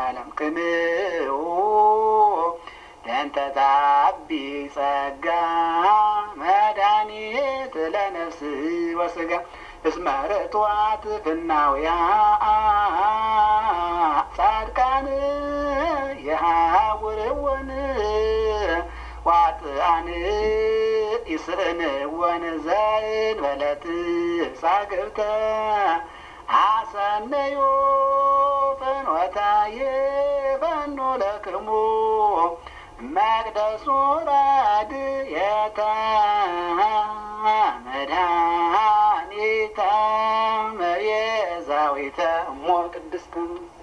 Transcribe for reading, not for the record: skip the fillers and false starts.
ዓለም ቅንኡ ለእንተ ታቢ ጸጋ መድኃኒት ለነፍስ ወሥጋ እስመ ርቱዓት ፍናውያ ጻድቃን የሐውርወን ዋጥአን ይስእንወን ዘእንበለ ትጻግብተ አሰነዮ ፍኖተ ይፈኑ ለክሙ መቅደሱ ረድኤተ መድኃኒት